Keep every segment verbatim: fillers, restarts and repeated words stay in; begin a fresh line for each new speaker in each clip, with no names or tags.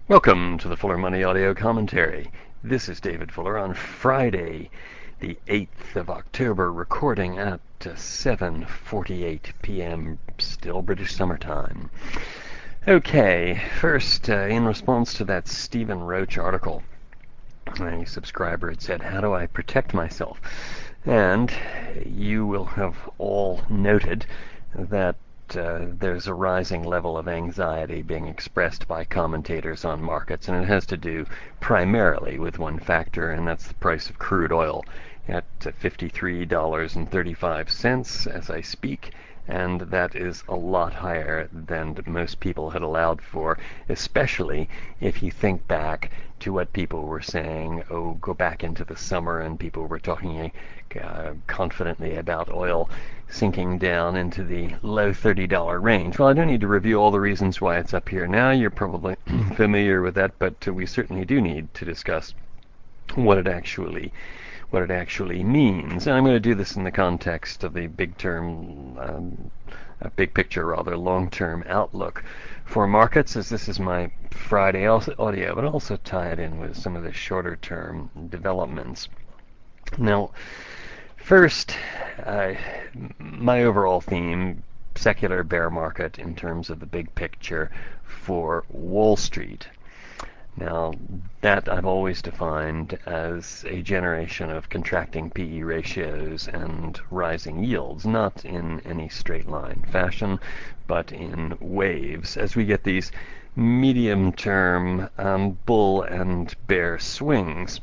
Welcome to the Fuller Money Audio Commentary. This is David Fuller on Friday, the eighth of October, recording at seven forty-eight p m still British summertime. Okay, first, uh, in response to that Stephen Roach article, a subscriber had said, how do I protect myself? And you will have all noted that Uh, there's a rising level of anxiety being expressed by commentators on markets, and it has to do primarily with one factor, and that's the price of crude oil at fifty-three dollars and thirty-five cents as I speak, and that is a lot higher than most people had allowed for, especially if you think back to what people were saying, oh, go back into the summer, and people were talking uh, confidently about oil sinking down into the low thirty dollar range. Well, I don't need to review all the reasons why it's up here now. You're probably familiar with that, but uh, we certainly do need to discuss what it actually what it actually means. And I'm going to do this in the context of a big term, um, a big picture rather, long-term outlook for markets, as this is my Friday audio, but also tie it in with some of the shorter-term developments. Now, first, uh, my overall theme, secular bear market in terms of the big picture for Wall Street. Now, that I've always defined as a generation of contracting P E ratios and rising yields, not in any straight line fashion, but in waves, as we get these medium-term um, bull and bear swings.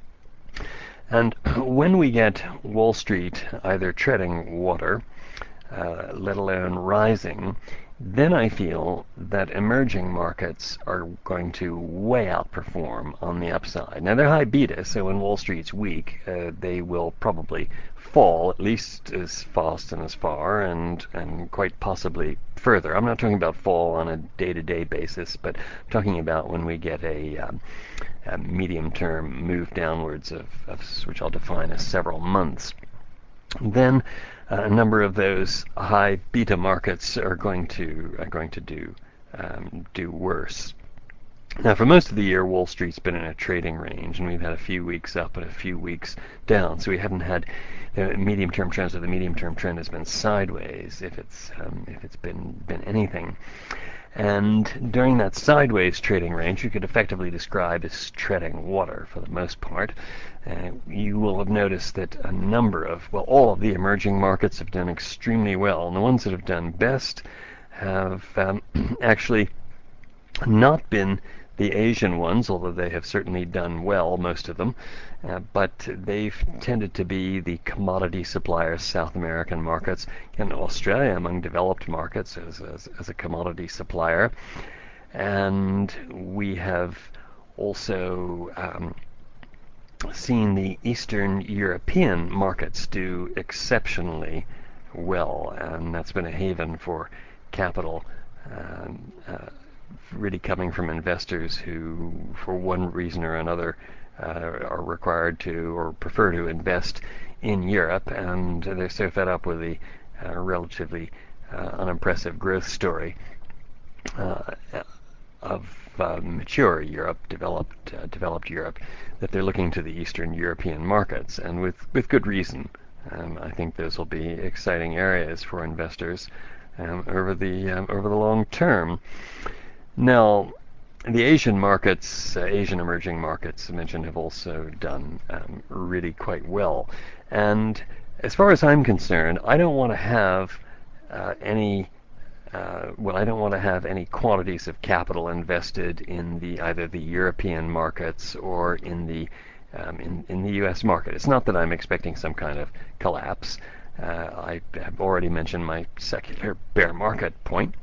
And when we get Wall Street either treading water, uh, let alone rising, then I feel that emerging markets are going to way outperform on the upside. Now, they're high beta, so when Wall Street's weak, uh, they will probably fall at least as fast and as far, and, and quite possibly further. I'm not talking about fall on a day-to-day basis, but I'm talking about when we get a, um, a medium-term move downwards of, of which I'll define as several months. Then uh, a number of those high beta markets are going to are going to do um, do worse. Now, for most of the year, Wall Street's been in a trading range, and we've had a few weeks up and a few weeks down. So we haven't had the medium-term trend. So the medium-term trend has been sideways, if it's um, if it's been been anything. And during that sideways trading range, you could effectively describe as treading water for the most part. Uh, you will have noticed that a number of, well, all of the emerging markets have done extremely well, and the ones that have done best have um, actually not been the Asian ones, although they have certainly done well, most of them, uh, but they've tended to be the commodity suppliers, South American markets, and Australia among developed markets as, as, as a commodity supplier. And we have also um, seen the Eastern European markets do exceptionally well, and that's been a haven for capital um, uh, really coming from investors who, for one reason or another, uh, are required to or prefer to invest in Europe, and they're so fed up with the uh, relatively uh, unimpressive growth story uh, of uh, mature Europe, developed uh, developed Europe, that they're looking to the Eastern European markets, and with, with good reason. Um, I think those will be exciting areas for investors um, over the um, over the long term. Now, the Asian markets, uh, Asian emerging markets, I mentioned, have also done um, really quite well. And as far as I'm concerned, I don't want to have uh, any, uh, well, I don't want to have any quantities of capital invested in the either the European markets or in the um, in, in the U S market. It's not that I'm expecting some kind of collapse. Uh, I have already mentioned my secular bear market point,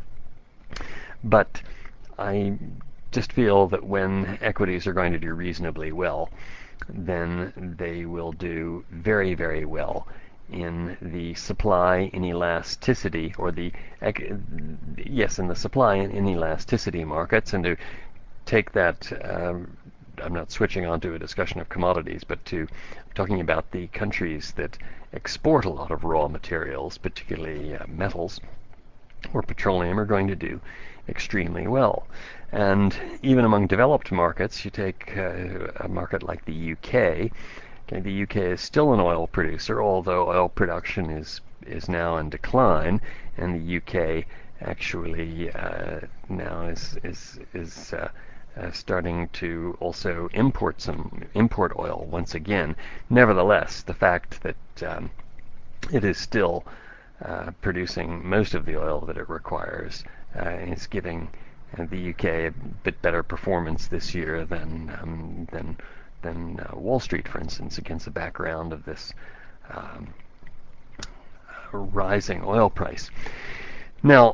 but I just feel that when equities are going to do reasonably well, then they will do very, very well in the supply inelasticity, or the, yes, in the supply and inelasticity markets. And to take that, um, I'm not switching on to a discussion of commodities, but to talking about the countries that export a lot of raw materials, particularly uh, metals or petroleum, are going to do extremely well. And even among developed markets, you take uh, a market like the U K. Okay, the U K is still an oil producer, although oil production is is now in decline, and the U K actually uh, now is is is uh, uh, starting to also import some import oil once again. Nevertheless, the fact that um, it is still uh, producing most of the oil that it requires uh, is giving uh, the U K a bit better performance this year than um, than than uh, Wall Street, for instance, against the background of this um, rising oil price. Now,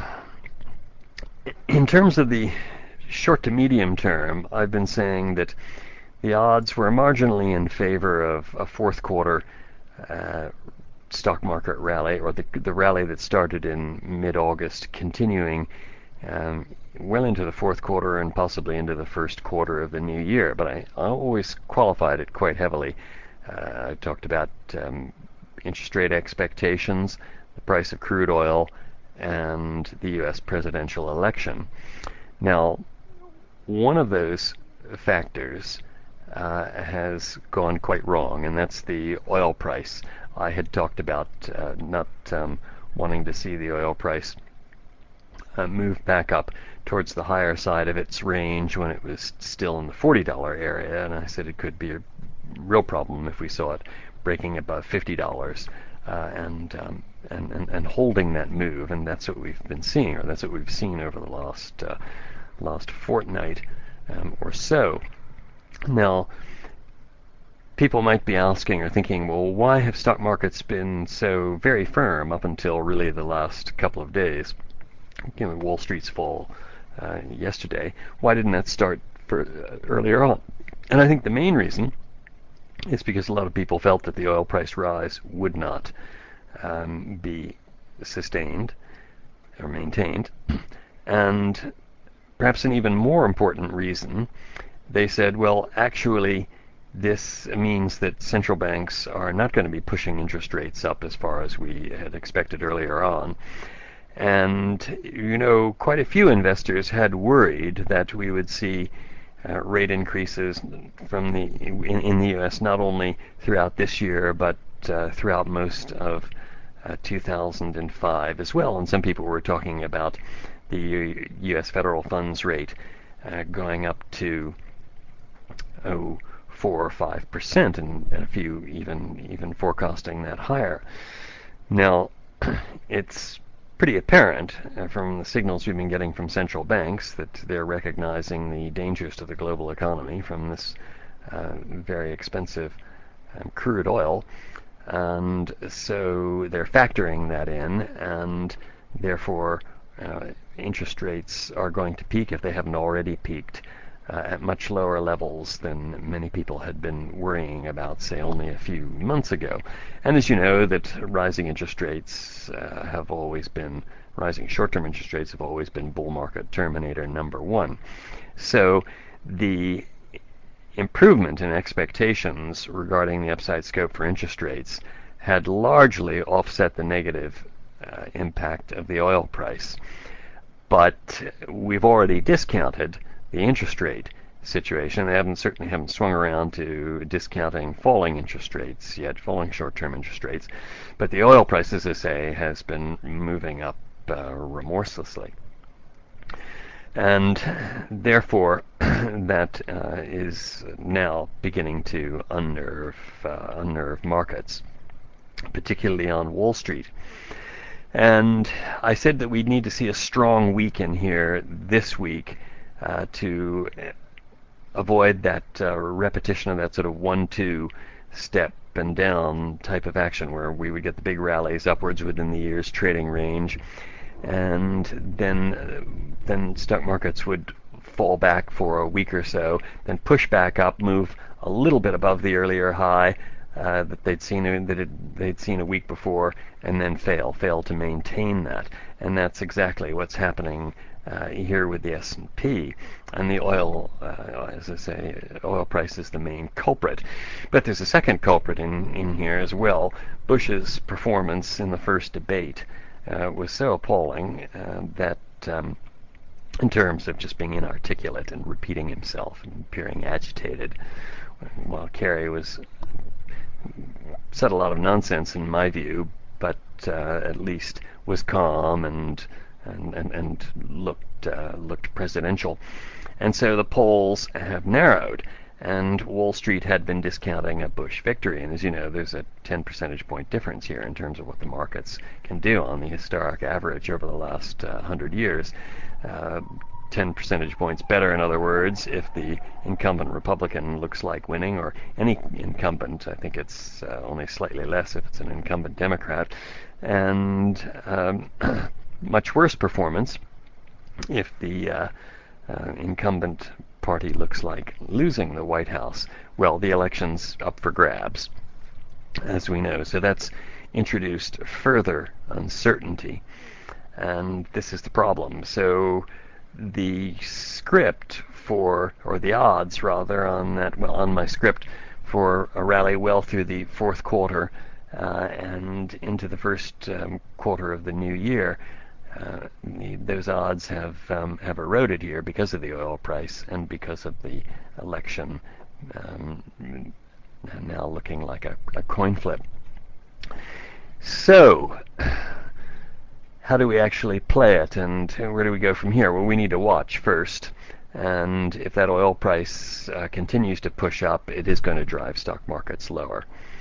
in terms of the short to medium term, I've been saying that the odds were marginally in favor of a fourth quarter uh, stock market rally, or the, the rally that started in mid-August, continuing um, well into the fourth quarter and possibly into the first quarter of the new year. But I, I always qualified it quite heavily. Uh, I talked about um, interest rate expectations, the price of crude oil, and the U S presidential election. Now, one of those factors uh, has gone quite wrong, and that's the oil price. I had talked about uh, not um, wanting to see the oil price uh, move back up towards the higher side of its range when it was still in the forty dollar area, and I said it could be a real problem if we saw it breaking above fifty dollars uh, and, um, and, and and holding that move, and that's what we've been seeing, or that's what we've seen over the last uh, last fortnight um, or so. Now, people might be asking or thinking, well, why have stock markets been so very firm up until really the last couple of days? You know, Wall Street's fall uh, yesterday. Why didn't that start for, uh, earlier on? And I think the main reason is because a lot of people felt that the oil price rise would not um, be sustained or maintained. And perhaps an even more important reason, they said, well, actually, this means that central banks are not going to be pushing interest rates up as far as we had expected earlier on. And, you know, quite a few investors had worried that we would see uh, rate increases from the in, in the U S not only throughout this year, but uh, throughout most of uh, two thousand five as well. And some people were talking about the U S federal funds rate uh, going up to oh, four or five percent, and, and a few even even forecasting that higher. Now, it's pretty apparent uh, from the signals we've been getting from central banks that they're recognizing the dangers to the global economy from this uh, very expensive um, crude oil, and so they're factoring that in, and therefore uh, interest rates are going to peak, if they haven't already peaked, Uh, at much lower levels than many people had been worrying about, say, only a few months ago. And as you know, that rising interest rates uh, have always been, rising short-term interest rates have always been bull market terminator number one. So the improvement in expectations regarding the upside scope for interest rates had largely offset the negative uh, impact of the oil price. But we've already discounted the interest rate situation. They haven't certainly haven't swung around to discounting falling interest rates yet, falling short-term interest rates. But the oil price, as I say, has been moving up uh, remorselessly. And therefore, that uh, is now beginning to unnerve, uh, unnerve markets, particularly on Wall Street. And I said that we'd need to see a strong week in here this week uh, to avoid that uh, repetition of that sort of one two step and down type of action where we would get the big rallies upwards within the year's trading range, and then uh, then stock markets would fall back for a week or so, then push back up, move a little bit above the earlier high uh, that they'd seen that it, they'd seen a week before, and then fail, fail to maintain that. And that's exactly what's happening uh, here with the S and P. And the oil, uh, as I say, oil price is the main culprit. But there's a second culprit in, in here as well. Bush's performance in the first debate uh, was so appalling uh, that um, in terms of just being inarticulate and repeating himself and appearing agitated, while Kerry was said a lot of nonsense in my view, but uh, at least was calm and and and, and looked uh, looked presidential. And so the polls have narrowed, and Wall Street had been discounting a Bush victory. And as you know, there's a ten percentage point difference here in terms of what the markets can do on the historic average over the last uh, one hundred years. Uh, ten percentage points better, in other words, if the incumbent Republican looks like winning, or any incumbent. I think it's uh, only slightly less if it's an incumbent Democrat. And um, much worse performance if the uh, uh, incumbent party looks like losing the White House. Well, the election's up for grabs, as we know. So that's introduced further uncertainty. And this is the problem. So the script for, or the odds rather, on that, well, on my script for a rally well through the fourth quarter uh, and into the first um, quarter of the new year, uh, the, those odds have um, have eroded here because of the oil price and because of the election um, now looking like a, a coin flip. So, how do we actually play it, and where do we go from here? Well, we need to watch first, and if that oil price uh, continues to push up, it is going to drive stock markets lower.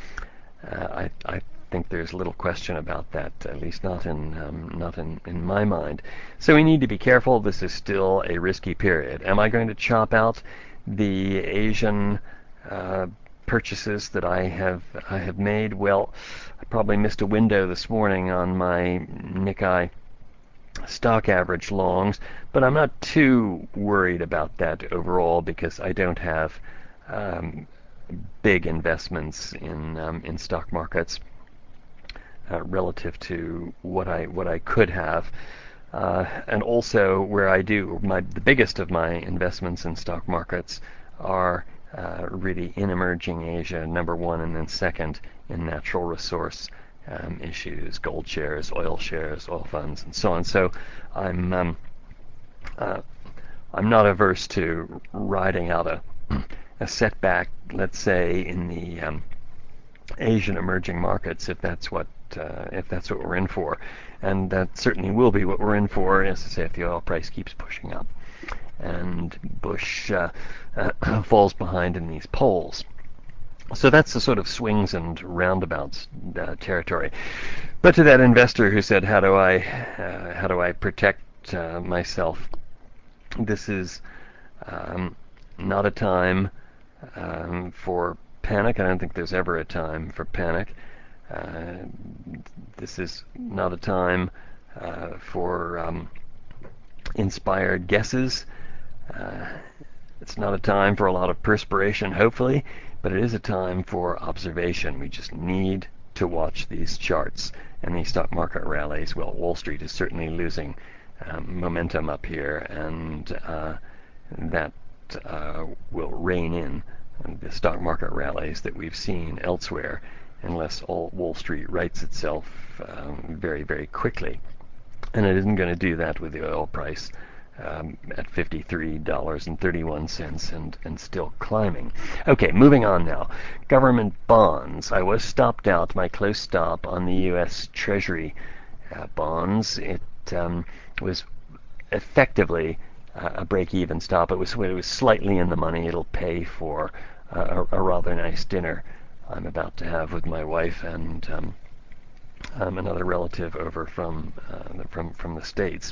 Uh, I, I think there's little question about that, at least not in um, not in, in my mind. So we need to be careful. This is still a risky period. Am I going to chop out the Asian uh, purchases that I have I have made? Well, I probably missed a window this morning on my Nikkei stock average longs, but I'm not too worried about that overall because I don't have um, big investments in um, in stock markets uh, relative to what I what I could have. Uh, and also where I do my the biggest of my investments in stock markets are uh, really in emerging Asia, number one, and then second in natural resource um, issues, gold shares, oil shares, oil funds, and so on. So I'm um, uh, I'm not averse to riding out a a setback, let's say, in the um, Asian emerging markets, if that's what uh, if that's what we're in for, and that certainly will be what we're in for, as I say, if the oil price keeps pushing up and Bush uh, uh, falls behind in these polls. So that's the sort of swings and roundabouts uh, territory. But to that investor who said, "How do I uh, how do I protect uh, myself?" This is um, not a time um, for panic. I don't think there's ever a time for panic. Uh, this is not a time uh, for um, inspired guesses. Uh, it's not a time for a lot of perspiration, hopefully, but it is a time for observation. We just need to watch these charts and these stock market rallies. Well, Wall Street is certainly losing um, momentum up here, and uh, that uh, will rein in the stock market rallies that we've seen elsewhere, unless all Wall Street rights itself um, very, very quickly. And it isn't going to do that with the oil price um, at fifty-three dollars and thirty-one cents and, and still climbing. Okay, moving on now. Government bonds. I was stopped out, my close stop, on the U S Treasury uh, bonds. It um, was effectively uh, a break-even stop. It was, it was slightly in the money. It'll pay for uh, a, a rather nice dinner I'm about to have with my wife and um, um, another relative over from uh, from from the States.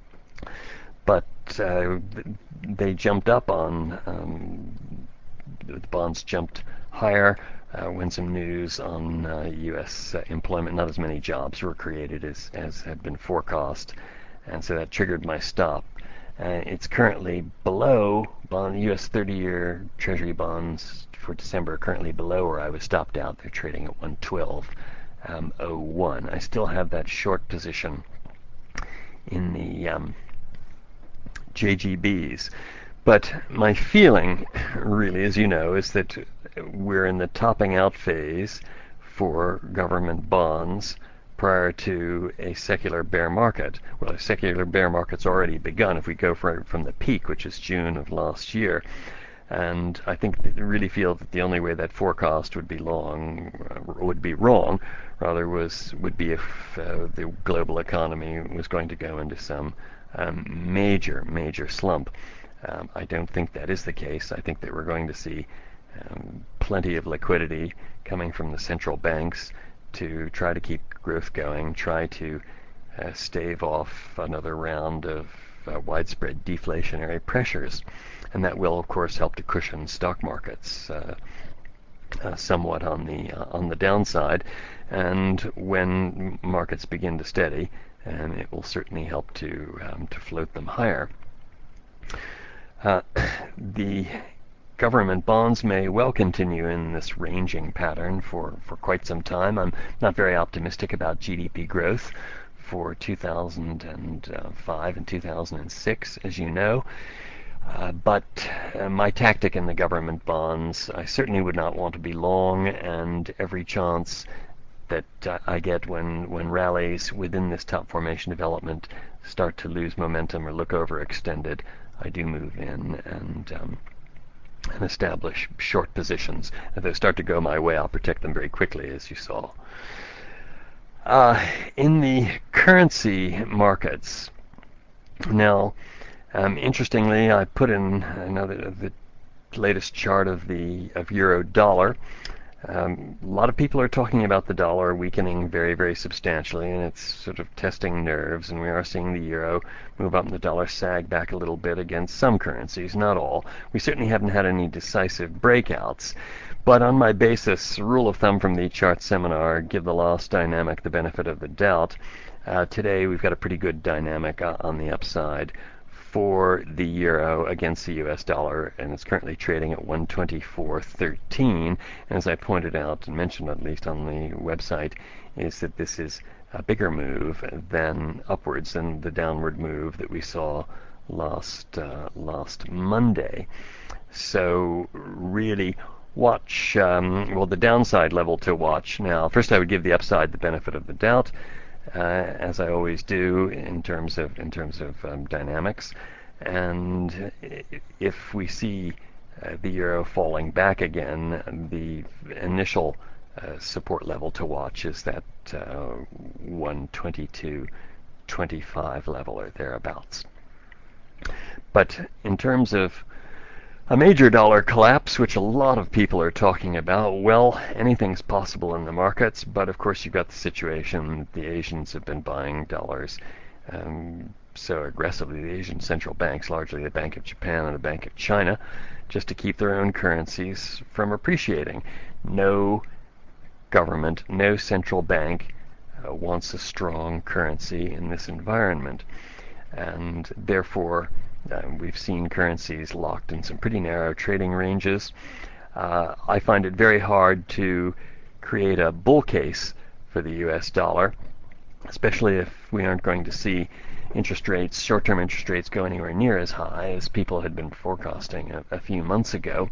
But uh, they jumped up on um, the bonds jumped higher uh, when some news on uh, U S uh, employment, not as many jobs were created as as had been forecast, and so that triggered my stop. Uh, it's currently below bond U S thirty-year Treasury bonds for December, currently below where I was stopped out. They're trading at one twelve oh one. I still have that short position in the um, J G Bs. But my feeling, really, as you know, is that we're in the topping out phase for government bonds, prior to a secular bear market. Well, a secular bear market's already begun if we go for, from the peak, which is June of last year. And I think they really feel that the only way that forecast would be long, uh, would be wrong, rather was would be if uh, the global economy was going to go into some um, major, major slump. Um, I don't think that is the case. I think that we're going to see um, plenty of liquidity coming from the central banks to try to keep growth going, try to uh, stave off another round of uh, widespread deflationary pressures. And that will, of course, help to cushion stock markets uh, uh, somewhat on the uh, on the downside. And when markets begin to steady, and it will certainly help to um, to float them higher. Uh, the government bonds may well continue in this ranging pattern for, for quite some time. I'm not very optimistic about G D P growth for two thousand five and two thousand six, as you know. Uh, but uh, my tactic in the government bonds, I certainly would not want to be long, and every chance that uh, I get when, when rallies within this top formation development start to lose momentum or look overextended, I do move in and um, and establish short positions. If they start to go my way, I'll protect them very quickly, as you saw. Uh, in the currency markets, now, Um, interestingly, I put in another the latest chart of the of euro dollar. Um, a lot of people are talking about the dollar weakening very, very substantially, and it's sort of testing nerves. And we are seeing the euro move up and the dollar sag back a little bit against some currencies, not all. We certainly haven't had any decisive breakouts. But on my basis, rule of thumb from the chart seminar, give the lost dynamic the benefit of the doubt. Uh, today we've got a pretty good dynamic uh, on the upside for the euro against the U S dollar, and it's currently trading at one twenty-four thirteen. And as I pointed out and mentioned, at least on the website, is that this is a bigger move than upwards than the downward move that we saw last uh, last Monday. So really watch, um, well, the downside level to watch. Now, first I would give the upside the benefit of the doubt. Uh, as I always do in terms of in terms of um, dynamics, and if we see uh, the euro falling back again, the initial uh, support level to watch is that uh, one twenty-two twenty-five level or thereabouts. But in terms of a major dollar collapse, which a lot of people are talking about, well, anything's possible in the markets, but of course you've got the situation the Asians have been buying dollars um, so aggressively, the Asian central banks, largely the Bank of Japan and the Bank of China, just to keep their own currencies from appreciating. No government, no central bank uh, wants a strong currency in this environment, and therefore Uh, we've seen currencies locked in some pretty narrow trading ranges. Uh, I find it very hard to create a bull case for the U S dollar, especially if we aren't going to see interest rates, short-term interest rates, go anywhere near as high as people had been forecasting a, a few months ago.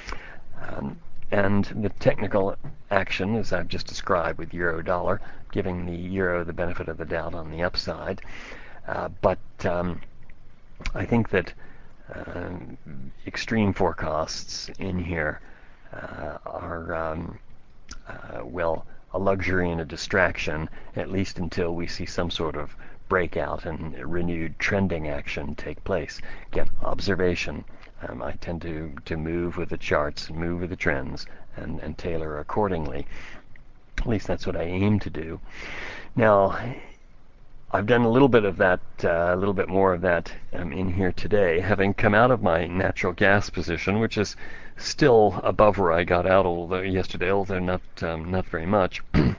Um, and the technical action, as I've just described with euro dollar, giving the euro the benefit of the doubt on the upside. Uh, but um, I think that uh, extreme forecasts in here uh, are, um, uh, well, a luxury and a distraction, at least until we see some sort of breakout and renewed trending action take place. Again, observation. Um, I tend to, to move with the charts, move with the trends, and, and tailor accordingly. At least that's what I aim to do. Now, I've done a little bit of that, uh, a little bit more of that um, in here today, having come out of my natural gas position, which is still above where I got out although yesterday, although not um, not very much.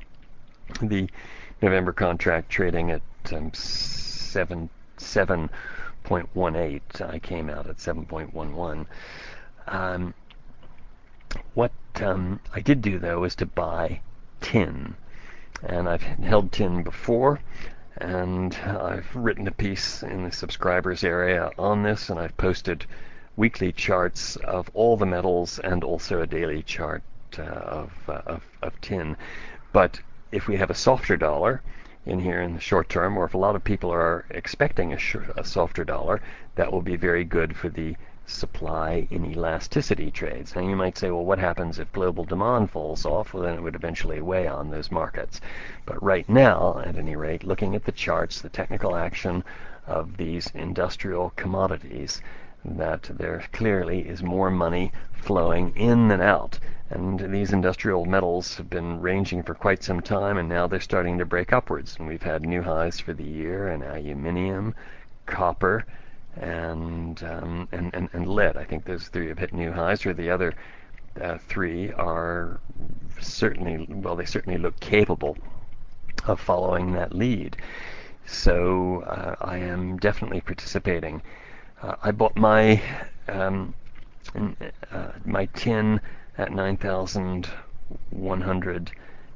The November contract trading at um, seven seven point one eight. I came out at seven point one one. Um, what um, I did do though was to buy tin, and I've held tin before. And I've written a piece in the subscribers area on this, and I've posted weekly charts of all the metals and also a daily chart uh, of, uh, of, of tin. But if we have a softer dollar, in here in the short term, or if a lot of people are expecting a, sh- a softer dollar, that will be very good for the supply inelasticity trades. Now you might say, well, what happens if global demand falls off? Well, then it would eventually weigh on those markets. But right now, at any rate, looking at the charts, the technical action of these industrial commodities, that there clearly is more money flowing in than out. And these industrial metals have been ranging for quite some time, and now they're starting to break upwards. And we've had new highs for the year in aluminium, copper, and, um, and, and, and lead. I think those three have hit new highs, where the other uh, three are certainly, well, they certainly look capable of following that lead. So uh, I am definitely participating. Uh, I bought my um, uh, my tin at nine thousand one hundred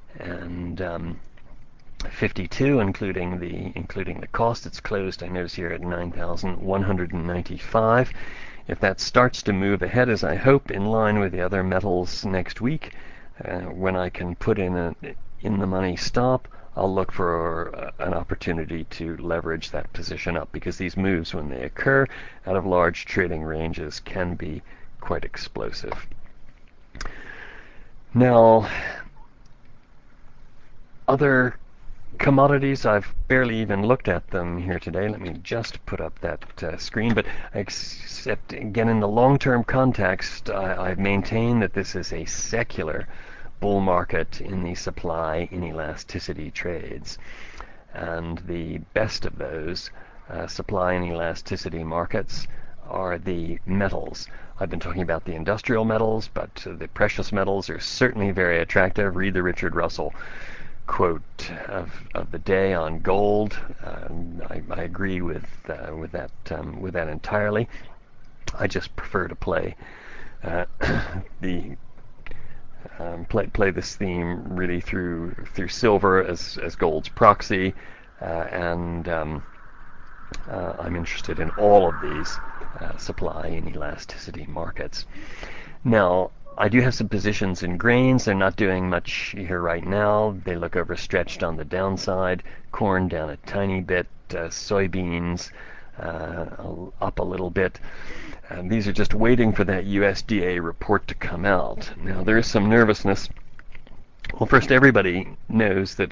fifty-two, including the including the cost. It's closed, I notice here, at nine thousand one hundred ninety-five. If that starts to move ahead, as I hope, in line with the other metals next week, uh, when I can put in a in the money stop, I'll look for uh, an opportunity to leverage that position up, because these moves, when they occur out of large trading ranges, can be quite explosive. Now, other commodities, I've barely even looked at them here today. Let me just put up that uh, screen. But except, again, in the long-term context, I, I've maintained that this is a secular bull market in the supply inelasticity trades. And the best of those uh, supply inelasticity markets are the metals. I've been talking about the industrial metals, but uh, the precious metals are certainly very attractive. Read the Richard Russell quote of, of the day on gold. Um, I, I agree with uh, with that um, with that entirely. I just prefer to play uh, the um, play play this theme really through through silver as as gold's proxy, uh, and um, uh, I'm interested in all of these uh, supply and elasticity markets. Now, I do have some positions in grains. They're not doing much here right now. They look overstretched on the downside. Corn down a tiny bit. Uh, soybeans uh, up a little bit. Um, these are just waiting for that U S D A report to come out. Now, there is some nervousness. Well, first, everybody knows that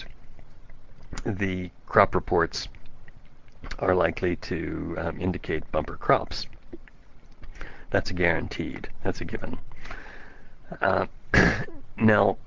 the crop reports are likely to um, indicate bumper crops. That's a guaranteed. That's a given. Uh, now,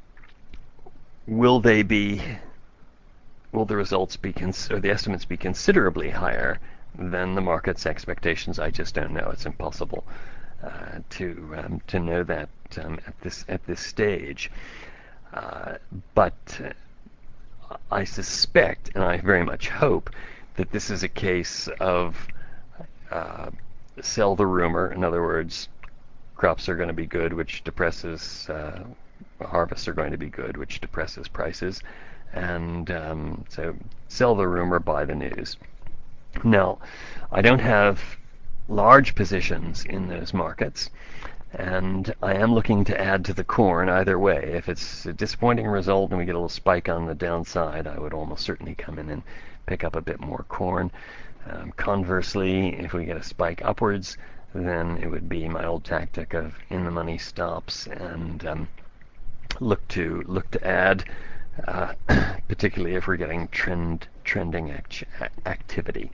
will they be? Will the results be cons- or the estimates be considerably higher than the market's expectations? I just don't know. It's impossible uh, to um, to know that um, at this at this stage. Uh, but uh, I suspect, and I very much hope, that this is a case of uh, sell the rumor. In other words, crops are going to be good, which depresses, uh, harvests are going to be good, which depresses prices. And um, so sell the rumor, buy the news. Now, I don't have large positions in those markets, and I am looking to add to the corn either way. If it's a disappointing result and we get a little spike on the downside, I would almost certainly come in and pick up a bit more corn. Um, conversely, if we get a spike upwards, then it would be my old tactic of in the money stops and um, look to look to add, uh, particularly if we're getting trend trending act- activity.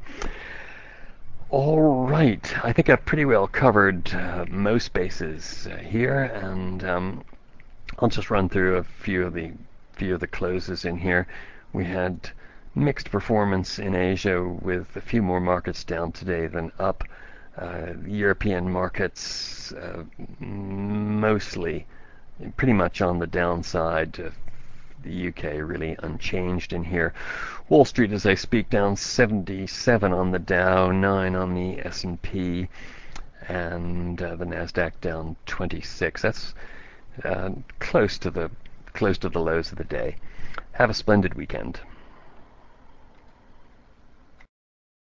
All right, I think I've pretty well covered uh, most bases uh, here, and um, I'll just run through a few of the few of the closes in here. We had mixed performance in Asia, with a few more markets down today than up. Uh, European markets uh, mostly pretty much on the downside. Uh, the U K really unchanged in here. Wall Street, as I speak, down seventy-seven on the Dow, nine on the S and P, and uh, the Nasdaq down twenty-six. That's uh, close to the close to the lows of the day. Have a splendid weekend.